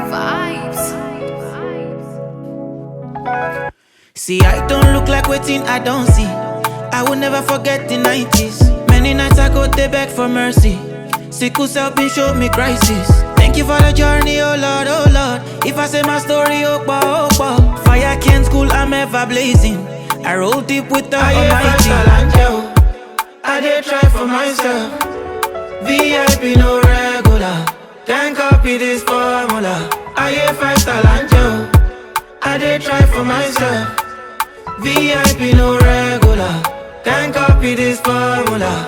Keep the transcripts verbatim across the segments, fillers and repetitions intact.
See, I don't look like waiting, I don't see. I will never forget the nineties. Many nights I go there beg for mercy. Sickle self been showed me crisis. Thank you for the journey, oh Lord, oh Lord. If I say my story, oh boy, oh boy. Fire can't cool, I'm ever blazing. I roll deep with the I Almighty. I did try for myself. V I P no regular. Can't copy this formula. I hear five star angel. I did try for myself. V I P no regular. Can't copy this formula.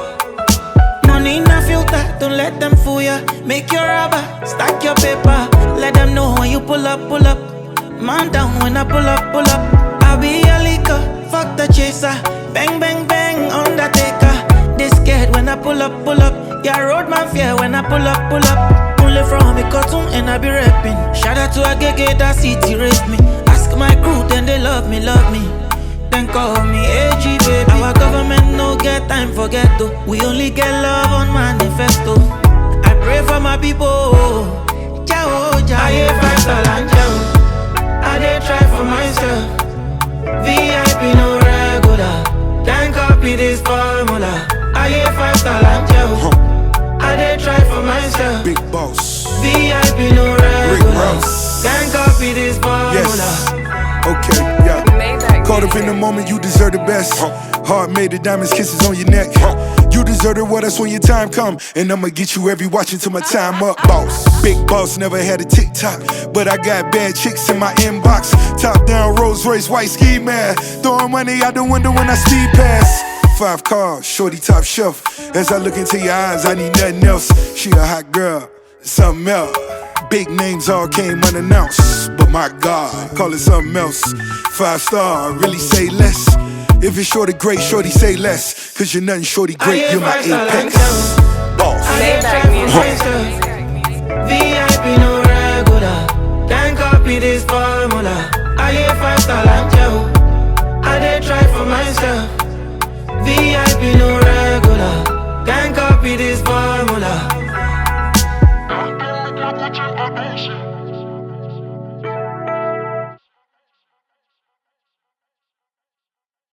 Money in a filter, don't let them fool ya. Make your rubber, stack your paper. Let them know when you pull up, pull up. Man down when I pull up, pull up. I'll be a liquor, fuck the chaser. Bang, bang, bang, Undertaker. They scared when I pull up, pull up. Yeah, road man fear when I pull up, pull up. Only from a cartoon and I be rapping. Shout out to a gege that city raised me. Ask my crew, then they love me, love me. Then call me A G baby. Our government no get time for ghetto. We only get love on manifesto. I pray for my people. Ciao, ciao. I hear five star and ciao. I did try for myself. V I P no regular. Can't copy this formula. I hear five star and ciao. Huh. I did try for myself. Big boss. V I P no regular. Can't copy this formula. Yes. Okay, yeah. Caught up in the moment, you deserve the best. Huh. Heart made of diamonds, kisses on your neck. Huh. You deserve it, well, that's when your time come. And I'ma get you every watch until my time up. Boss, big boss, never had a TikTok. But I got bad chicks in my inbox. Top down, Rolls Royce, white ski man. Throwing money out the window when I speed past. Five cars, shorty top shelf. As I look into your eyes, I need nothing else. She a hot girl, something else. Big names all came unannounced, but my God, call it something else. Five star, really say less. If it's shorty great, shorty say less. Cause you're nothing shorty great, you're my apex. Boss. I try for myself. V I P no regular. Can't copy this formula. I hear five star angel. I did try for myself. V I P no